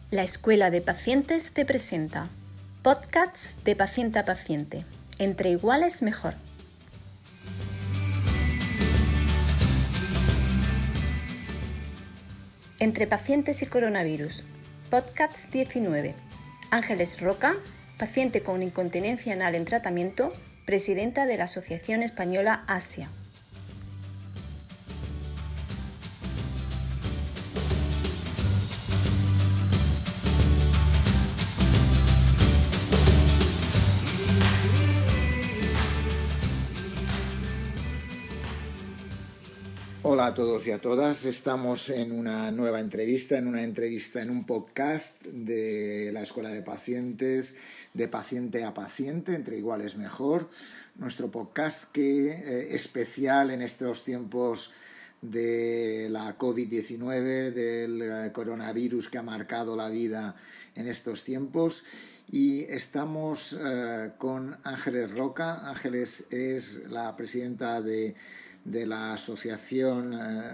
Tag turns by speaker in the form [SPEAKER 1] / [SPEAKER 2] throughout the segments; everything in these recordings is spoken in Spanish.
[SPEAKER 1] La Escuela de Pacientes te presenta podcasts de paciente a paciente. Entre iguales mejor. Entre pacientes y coronavirus. Podcast 19. Ángeles Roca, paciente con incontinencia anal en tratamiento, presidenta de la Asociación Española ASIA.
[SPEAKER 2] Hola a todos y a todas, estamos en una nueva entrevista, en un podcast de la Escuela de Pacientes, de paciente a paciente, entre iguales mejor. Nuestro podcast especial en estos tiempos de la COVID-19, del coronavirus que ha marcado la vida en estos tiempos. Y estamos con Ángeles Roca. Ángeles es la presidenta de la Asociación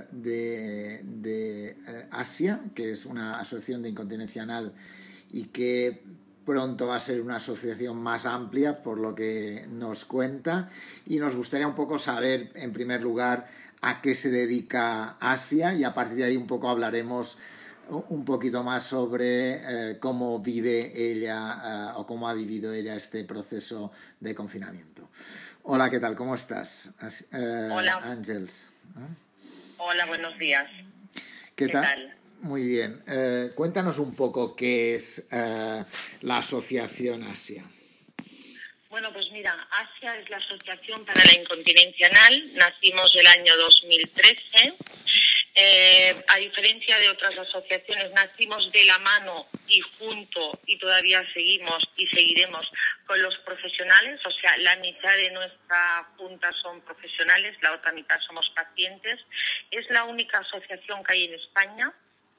[SPEAKER 2] de ASIA, que es una asociación de incontinencia anal y que pronto va a ser una asociación más amplia, por lo que nos cuenta. Y nos gustaría un poco saber, en primer lugar, a qué se dedica ASIA, y a partir de ahí un poco hablaremos un poquito más sobre cómo vive ella o cómo ha vivido ella este proceso de confinamiento. Hola, ¿qué tal? ¿Cómo estás?
[SPEAKER 3] Hola.
[SPEAKER 2] Ángeles.
[SPEAKER 3] Hola, buenos días.
[SPEAKER 2] ¿Qué tal? Muy bien. Cuéntanos un poco qué es la Asociación ASIA.
[SPEAKER 3] Bueno, pues mira, ASIA es la Asociación para la Incontinencia Anal. Nacimos el año 2013. A diferencia de otras asociaciones, nacimos de la mano y junto, y todavía seguimos y seguiremos con los profesionales. O sea, la mitad de nuestra junta son profesionales, la otra mitad somos pacientes. Es la única asociación que hay en España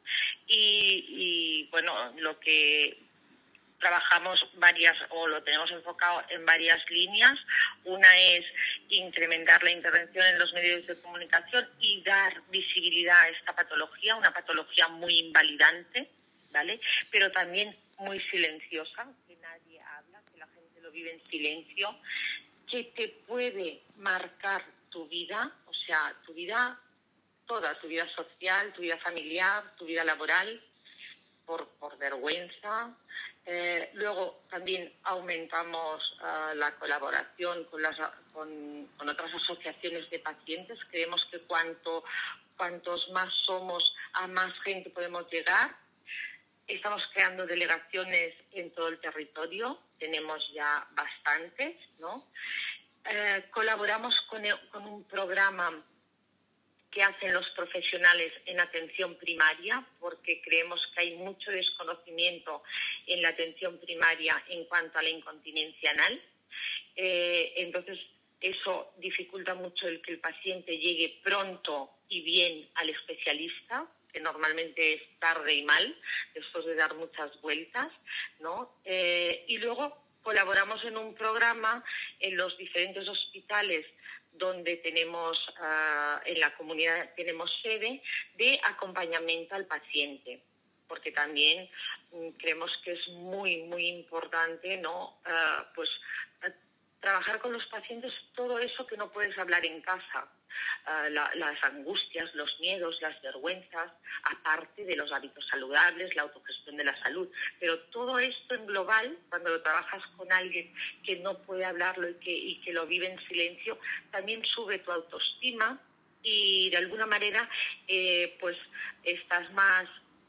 [SPEAKER 3] y bueno, lo que trabajamos lo tenemos enfocado en varias líneas. Una es incrementar la intervención en los medios de comunicación y dar visibilidad a esta patología, una patología muy invalidante, ¿vale? Pero también muy silenciosa, que nadie habla, que la gente lo vive en silencio, que te puede marcar tu vida, o sea, tu vida toda, tu vida social, tu vida familiar, tu vida laboral, por vergüenza. Luego también aumentamos la colaboración con otras asociaciones de pacientes. Creemos que cuantos más somos, a más gente podemos llegar. Estamos creando delegaciones en todo el territorio, tenemos ya bastantes, ¿no? Colaboramos con un programa que hacen los profesionales en atención primaria, porque creemos que hay mucho desconocimiento en la atención primaria en cuanto a la incontinencia anal. Entonces, eso dificulta mucho el que el paciente llegue pronto y bien al especialista, que normalmente es tarde y mal, después de dar muchas vueltas, ¿no? Y luego colaboramos en un programa en los diferentes hospitales donde tenemos, en la comunidad tenemos sede, de acompañamiento al paciente, porque también creemos que es muy, muy importante, ¿no? Trabajar con los pacientes todo eso que no puedes hablar en casa, las angustias, los miedos, las vergüenzas, aparte de los hábitos saludables, la autogestión de la salud. Pero todo esto en global, cuando lo trabajas con alguien que no puede hablarlo y que lo vive en silencio, también sube tu autoestima y de alguna manera pues estás más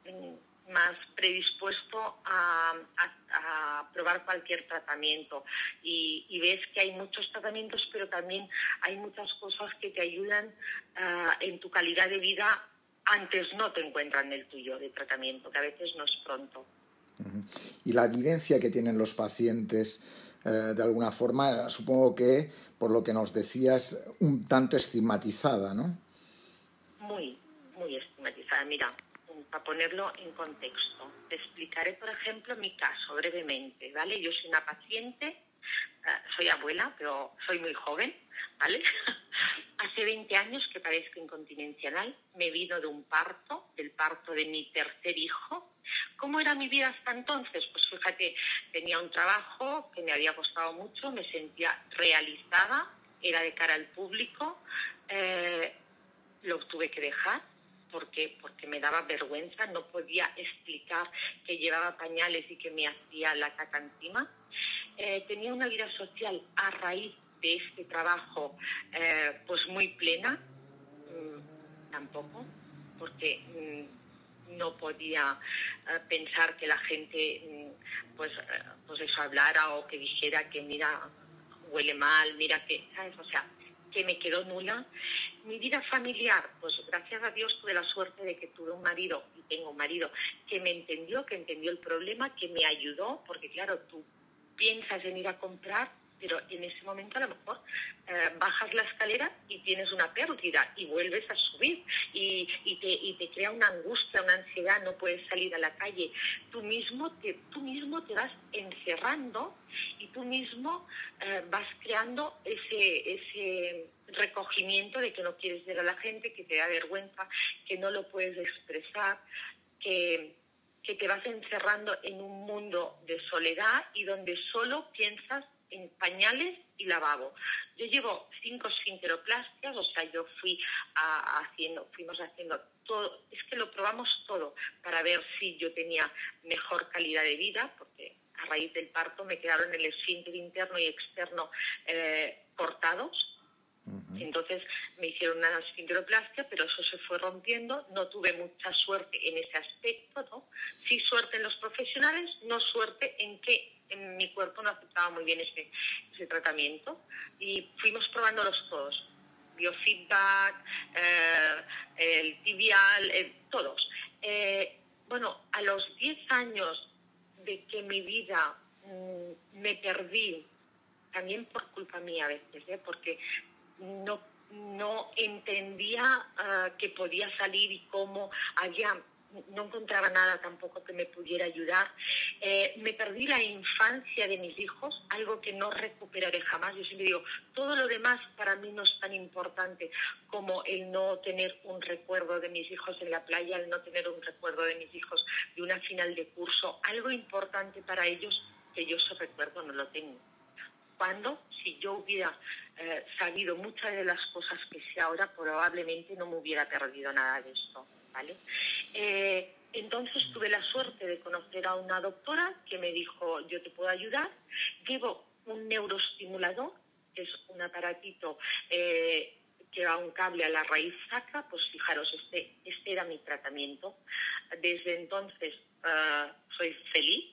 [SPEAKER 3] predispuesto a probar cualquier tratamiento y ves que hay muchos tratamientos, pero también hay muchas cosas que te ayudan en tu calidad de vida. Antes no te encuentran el tuyo de tratamiento, que a veces no es pronto.
[SPEAKER 2] Y la vivencia que tienen los pacientes, de alguna forma, supongo que, por lo que nos decías, un tanto estigmatizada, ¿no?
[SPEAKER 3] Muy, muy estigmatizada. Mira, para ponerlo en contexto, te explicaré, por ejemplo, mi caso brevemente, ¿vale? Yo soy una paciente, soy abuela, pero soy muy joven, ¿vale? Hace 20 años que padezco incontinencia anal, me vino de un parto, del parto de mi tercer hijo, ¿Cómo era mi vida hasta entonces? Pues fíjate, tenía un trabajo que me había costado mucho, me sentía realizada, era de cara al público, lo tuve que dejar porque me daba vergüenza, no podía explicar que llevaba pañales y que me hacía la caca encima. Tenía una vida social a raíz de este trabajo pues muy plena, tampoco, porque no podía pensar que la gente pues eso hablara o que dijera que mira, huele mal, mira que, ¿sabes? O sea, que me quedó nula. Mi vida familiar, pues gracias a Dios tuve la suerte de que tuve un marido, y tengo un marido, que me entendió, que entendió el problema, que me ayudó, porque claro, tú piensas en ir a comprar, pero en ese momento a lo mejor bajas la escalera y tienes una pérdida y vuelves a subir y te crea una angustia, una ansiedad, no puedes salir a la calle. Tú mismo te vas encerrando y tú mismo vas creando ese recogimiento de que no quieres ver a la gente, que te da vergüenza, que no lo puedes expresar, que te vas encerrando en un mundo de soledad y donde solo piensas en pañales y lavabo. Yo llevo 5 esfinteroplastias, o sea, yo fuimos haciendo todo, es que lo probamos todo para ver si yo tenía mejor calidad de vida, porque a raíz del parto me quedaron el esfínter interno y externo cortados. Entonces me hicieron una esfinteroplastia, pero eso se fue rompiendo. No tuve mucha suerte en ese aspecto, ¿no? Sí suerte en los profesionales, no suerte en que en mi cuerpo no aceptaba muy bien ese tratamiento. Y fuimos probándolos todos. Biofeedback, el tibial, todos. Bueno, a los 10 años de que mi vida me perdí, también por culpa mía a veces, porque no entendía que podía salir y cómo no encontraba nada tampoco que me pudiera ayudar. Me perdí la infancia de mis hijos, algo que no recuperaré jamás. Yo siempre digo, todo lo demás para mí no es tan importante como el no tener un recuerdo de mis hijos en la playa, el no tener un recuerdo de mis hijos de una final de curso. Algo importante para ellos que yo ese recuerdo no lo tengo. Si yo hubiera sabido muchas de las cosas que sé ahora, probablemente no me hubiera perdido nada de esto, ¿vale? Entonces tuve la suerte de conocer a una doctora que me dijo, yo te puedo ayudar. Llevo un neuroestimulador, que es un aparatito que va un cable a la raíz sacra. Pues fijaros, este era mi tratamiento. Desde entonces soy feliz.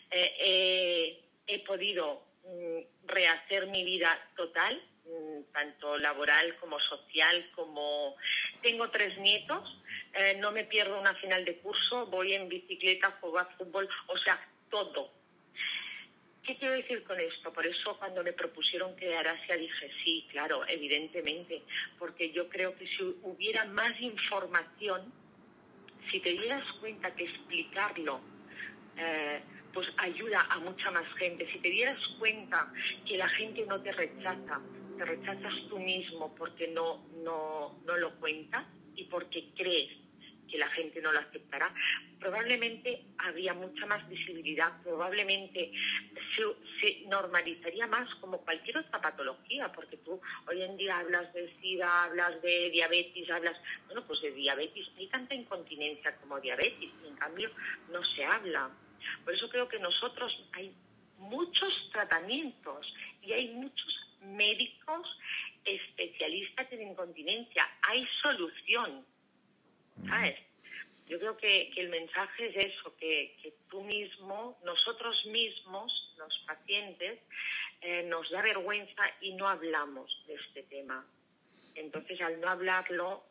[SPEAKER 3] He podido rehacer mi vida total, tanto laboral como social, como tengo 3 nietos, no me pierdo una final de curso, voy en bicicleta, juego a fútbol, o sea, todo. ¿Qué quiero decir con esto? Por eso cuando me propusieron crear Asia dije sí, claro, evidentemente, porque yo creo que si hubiera más información, si te dieras cuenta que explicarlo pues ayuda a mucha más gente. Si te dieras cuenta que la gente no te rechaza, te rechazas tú mismo porque no lo cuentas y porque crees que la gente no lo aceptará, probablemente habría mucha más visibilidad, probablemente se normalizaría más como cualquier otra patología, porque tú hoy en día hablas de SIDA, hablas de diabetes, bueno, pues de diabetes, hay tanta incontinencia como diabetes, y en cambio no se habla. Por eso creo que nosotros hay muchos tratamientos y hay muchos médicos especialistas en incontinencia. Hay solución, ¿sabes? Yo creo que el mensaje es eso, que tú mismo, nosotros mismos, los pacientes, nos da vergüenza y no hablamos de este tema. Entonces, al no hablarlo,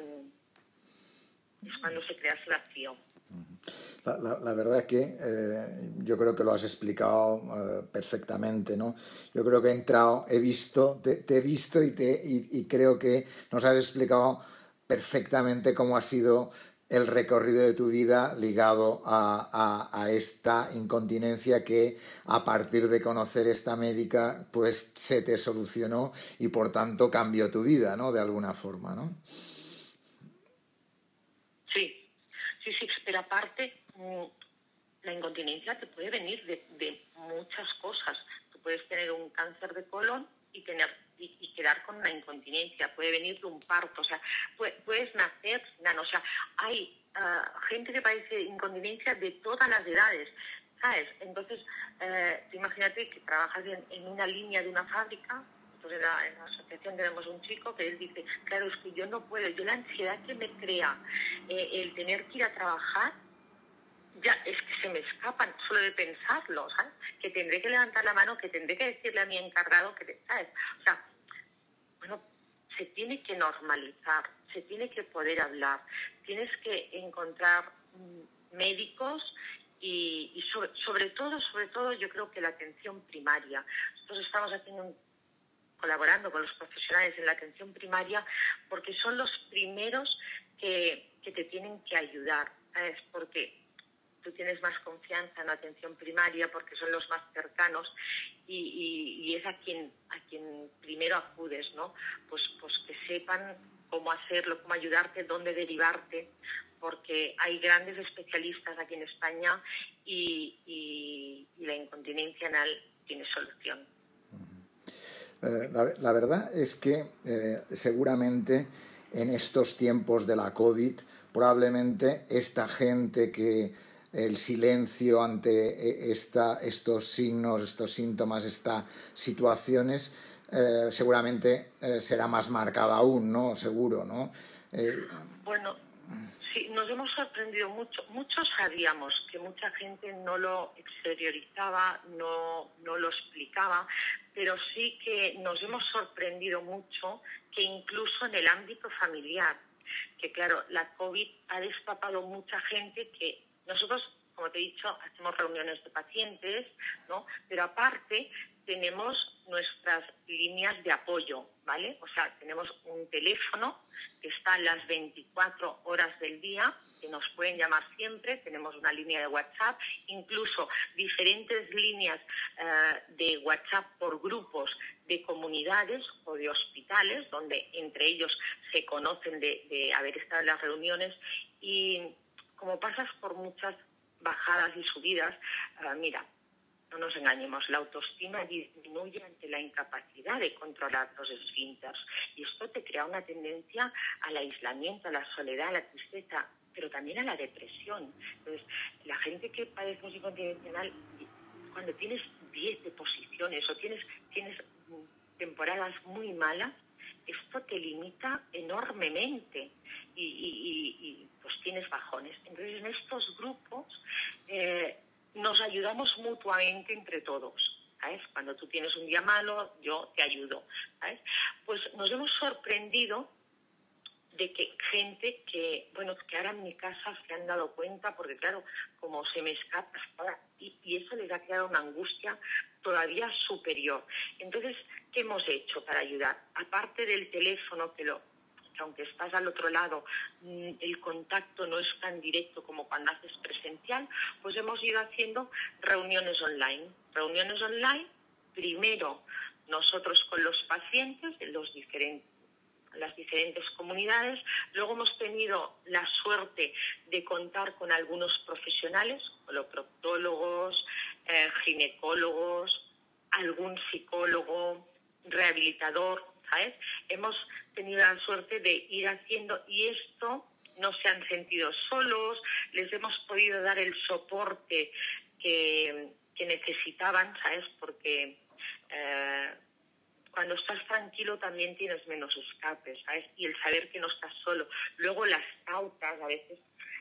[SPEAKER 3] es cuando se crea ese vacío.
[SPEAKER 2] La verdad es que yo creo que lo has explicado perfectamente, ¿no? Yo creo que he entrado, te he visto y creo que nos has explicado perfectamente cómo ha sido el recorrido de tu vida ligado a esta incontinencia que a partir de conocer esta médica pues se te solucionó y por tanto cambió tu vida, ¿no? De alguna forma, ¿no?
[SPEAKER 3] Sí, pero aparte la incontinencia te puede venir de muchas cosas. Tú puedes tener un cáncer de colon y quedar con una incontinencia, puede venir de un parto, o sea, puedes nacer sin ano, o sea, hay gente que padece incontinencia de todas las edades, ¿sabes? Entonces, imagínate que trabajas en una línea de una fábrica. Entonces en la asociación tenemos un chico que él dice, claro, es que yo no puedo, yo la ansiedad que me crea el tener que ir a trabajar, ya es que se me escapan solo de pensarlo, ¿sabes? Que tendré que levantar la mano, que tendré que decirle a mi encargado, ¿sabes? O sea, bueno, se tiene que normalizar, se tiene que poder hablar, tienes que encontrar médicos y sobre todo yo creo que la atención primaria. Nosotros estamos colaborando con los profesionales en la atención primaria porque son los primeros que te tienen que ayudar, ¿sabes? Porque tú tienes más confianza en la atención primaria porque son los más cercanos y es a quien primero acudes, ¿no? Pues que sepan cómo hacerlo, cómo ayudarte, dónde derivarte, porque hay grandes especialistas aquí en España y la incontinencia anal tiene solución.
[SPEAKER 2] La verdad es que seguramente en estos tiempos de la COVID probablemente esta gente que el silencio ante estos signos, estos síntomas, estas situaciones seguramente será más marcada aún, ¿no? Seguro, ¿no?
[SPEAKER 3] Bueno, sí, nos hemos sorprendido mucho. Muchos sabíamos que mucha gente no lo exteriorizaba, no lo explicaba, pero sí que nos hemos sorprendido mucho que incluso en el ámbito familiar, que claro, la COVID ha destapado mucha gente que nosotros, como te he dicho, hacemos reuniones de pacientes, ¿no? Pero aparte tenemos nuestras líneas de apoyo, ¿vale? O sea, tenemos un teléfono que está las 24 horas del día, que nos pueden llamar siempre, tenemos una línea de WhatsApp, incluso diferentes líneas de WhatsApp por grupos de comunidades o de hospitales, donde entre ellos se conocen de haber estado en las reuniones. Y como pasas por muchas bajadas y subidas, mira, no nos engañemos, la autoestima disminuye ante la incapacidad de controlar los esfínteres y esto te crea una tendencia al aislamiento, a la soledad, a la tristeza, pero también a la depresión. Entonces, la gente que padece incontinencia anal, cuando tienes 10 deposiciones o tienes temporadas muy malas, esto te limita enormemente y pues tienes bajones. Entonces, en estos grupos nos ayudamos mutuamente entre todos, ¿sabes? Cuando tú tienes un día malo, yo te ayudo, ¿sabes? Pues nos hemos sorprendido de que gente que ahora en mi casa se han dado cuenta, porque claro, como se me escapa, y eso les ha creado una angustia todavía superior. Entonces, ¿qué hemos hecho para ayudar? Aparte del teléfono, que aunque estás al otro lado, el contacto no es tan directo como cuando haces presencial, pues hemos ido haciendo reuniones online. Reuniones online, primero nosotros con los pacientes en las diferentes comunidades. Luego hemos tenido la suerte de contar con algunos profesionales, coloproctólogos, ginecólogos, algún psicólogo, rehabilitador, ¿sabes? Hemos tenido la suerte de ir haciendo y esto no se han sentido solos, les hemos podido dar el soporte que necesitaban, ¿sabes? Porque cuando estás tranquilo también tienes menos escapes, ¿sabes? Y el saber que no estás solo. Luego las pautas, a veces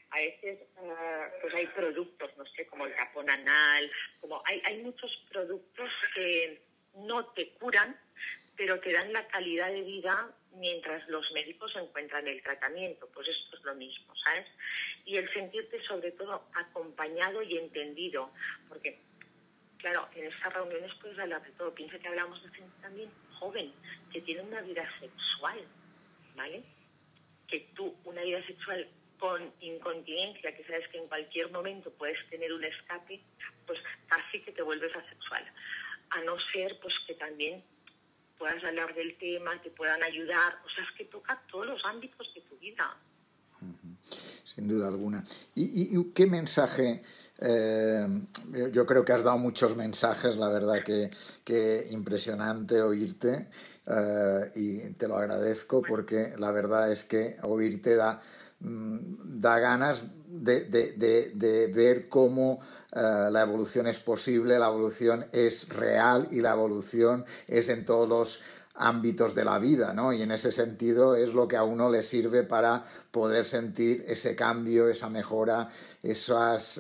[SPEAKER 3] pues hay productos, no sé, como el tapón anal, como hay muchos productos que no te curan, pero te dan la calidad de vida mientras los médicos encuentran el tratamiento. Pues esto es lo mismo, ¿sabes? Y el sentirte sobre todo acompañado y entendido, porque claro, en estas reuniones puedes hablar de todo. Piensa que hablamos de gente también joven, que tiene una vida sexual, ¿vale? Que tú, una vida sexual con incontinencia, que sabes que en cualquier momento puedes tener un escape, pues casi que te vuelves asexual. A no ser, pues, que también puedas hablar del tema, te puedan ayudar. O sea, es que toca todos los ámbitos de tu vida.
[SPEAKER 2] Sin duda alguna. ¿Y qué mensaje Yo creo que has dado muchos mensajes, la verdad que impresionante oírte, y te lo agradezco porque la verdad es que oírte da ganas de ver cómo la evolución es posible, la evolución es real y la evolución es en todos los ámbitos de la vida, ¿no? Y en ese sentido es lo que a uno le sirve para poder sentir ese cambio, esa mejora, esas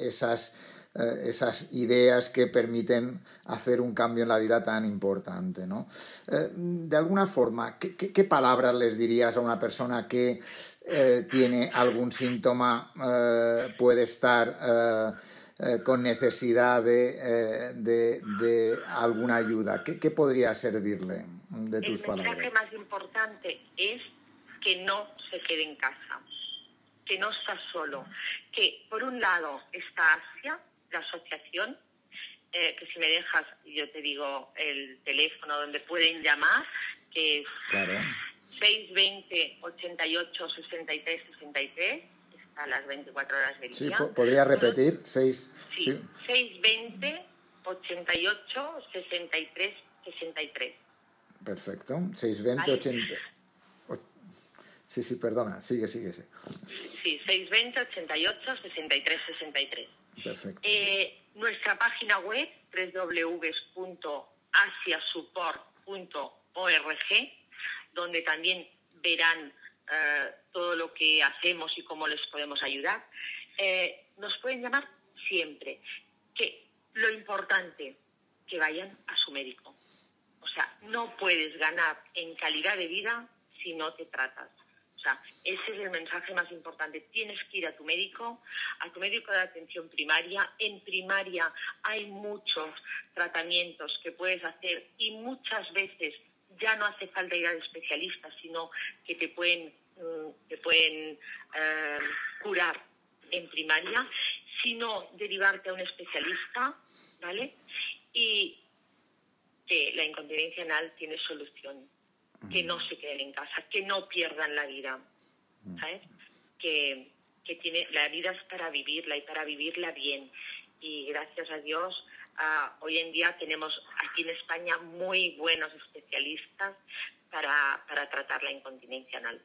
[SPEAKER 2] ideas que permiten hacer un cambio en la vida tan importante, ¿no? De alguna forma, ¿qué palabras les dirías a una persona que tiene algún síntoma, puede estar con necesidad de alguna ayuda? ¿Qué podría servirle de tus palabras?
[SPEAKER 3] El mensaje más importante es que no se quede en casa, que no está solo, que por un lado está Asia, la asociación, que si me dejas yo te digo el teléfono donde pueden llamar, que es
[SPEAKER 2] claro.
[SPEAKER 3] 620 88 63 63, está a las 24 horas del día.
[SPEAKER 2] Sí, ¿podría repetir?
[SPEAKER 3] Sí, 620 88 63 63.
[SPEAKER 2] Perfecto, 620 80... Sí, perdona, sigue. Sí,
[SPEAKER 3] 620 88 63 63.
[SPEAKER 2] Perfecto.
[SPEAKER 3] Nuestra página web, www.asiasupport.org, donde también verán todo lo que hacemos y cómo les podemos ayudar. Nos pueden llamar siempre. Que lo importante, que vayan a su médico. O sea, no puedes ganar en calidad de vida si no te tratas. O sea, ese es el mensaje más importante. Tienes que ir a tu médico de atención primaria. En primaria hay muchos tratamientos que puedes hacer y muchas veces ya no hace falta ir al especialista, sino que te pueden curar en primaria, sino derivarte a un especialista, ¿vale? Y que la incontinencia anal tiene solución. Que no se queden en casa, que no pierdan la vida, ¿sabes? Que la vida es para vivirla y para vivirla bien. Y gracias a Dios, hoy en día tenemos aquí en España muy buenos especialistas para tratar la incontinencia anal.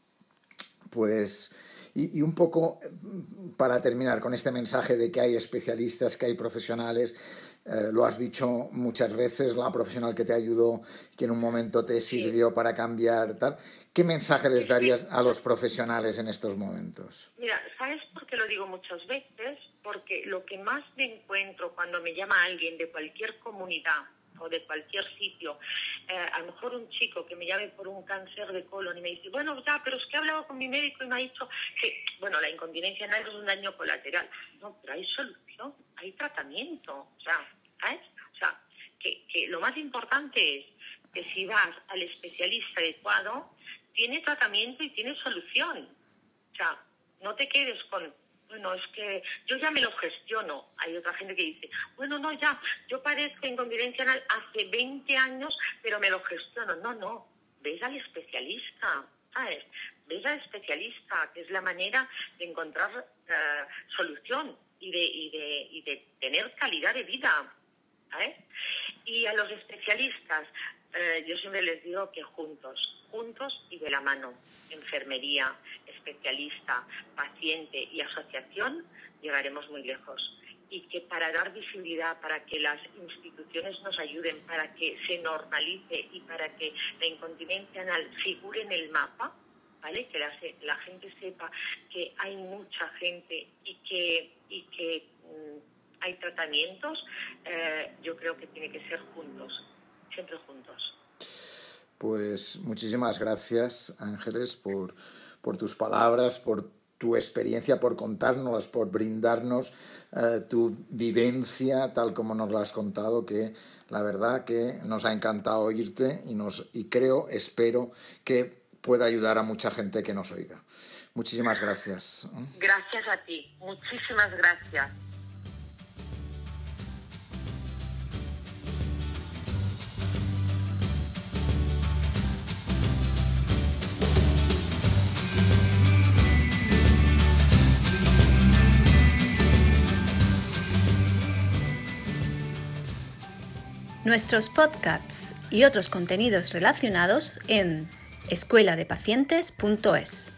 [SPEAKER 2] Pues, y un poco para terminar con este mensaje de que hay especialistas, que hay profesionales. Lo has dicho muchas veces, la profesional que te ayudó, que en un momento te sirvió para cambiar, tal. ¿Qué mensaje les darías a los profesionales en estos momentos?
[SPEAKER 3] Mira, ¿sabes por qué lo digo muchas veces? Porque lo que más me encuentro cuando me llama alguien de cualquier comunidad o de cualquier sitio, a lo mejor un chico que me llame por un cáncer de colon y me dice, bueno, ya, pero es que he hablado con mi médico y me ha dicho que, bueno, la incontinencia anal es un daño colateral. No, pero hay solución, hay tratamiento, o sea, ¿sabes? O sea, que lo más importante es que si vas al especialista adecuado, tiene tratamiento y tiene solución. O sea, no te quedes con, bueno, es que yo ya me lo gestiono. Hay otra gente que dice, bueno, no, ya, yo padezco incontinencia anal hace 20 años, pero me lo gestiono. No, ves al especialista, ¿sabes? Ves al especialista, que es la manera de encontrar solución y de tener calidad de vida, ¿sabes? Y a los especialistas, yo siempre les digo que juntos y de la mano, enfermería, especialista, paciente y asociación, llegaremos muy lejos. Y que para dar visibilidad, para que las instituciones nos ayuden, para que se normalice y para que la incontinencia anal figure en el mapa, ¿vale? Que la gente sepa que hay mucha gente y que hay tratamientos, yo creo que tiene que ser juntos, siempre juntos.
[SPEAKER 2] Pues muchísimas gracias, Ángeles, por tus palabras, por tu experiencia, por contarnos, por brindarnos tu vivencia tal como nos la has contado, que la verdad que nos ha encantado oírte y espero que pueda ayudar a mucha gente que nos oiga. Muchísimas gracias.
[SPEAKER 3] Gracias a ti, muchísimas gracias.
[SPEAKER 1] Nuestros podcasts y otros contenidos relacionados en escueladepacientes.es.